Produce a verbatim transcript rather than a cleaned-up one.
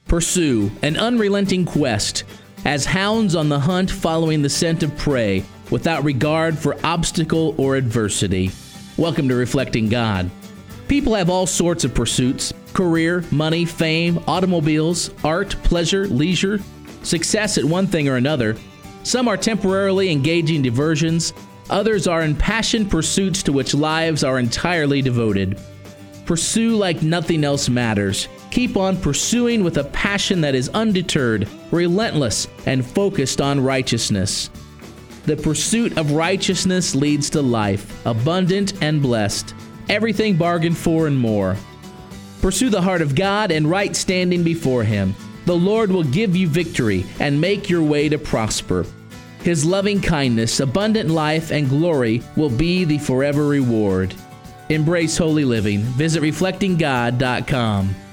Pursue an unrelenting quest, as hounds on the hunt following the scent of prey, without regard for obstacle or adversity. Welcome to Reflecting God. People have all sorts of pursuits: career, money, fame, automobiles, art, pleasure, leisure, success at one thing or another. Some are temporarily engaging diversions. Others are impassioned pursuits to which lives are entirely devoted. Pursue like nothing else matters. Keep on pursuing with a passion that is undeterred, relentless, and focused on righteousness. The pursuit of righteousness leads to life, abundant and blessed, everything bargained for and more. Pursue the heart of God and right standing before Him. The Lord will give you victory and make your way to prosper. His loving kindness, abundant life, and glory will be the forever reward. Embrace holy living. Visit reflecting god dot com.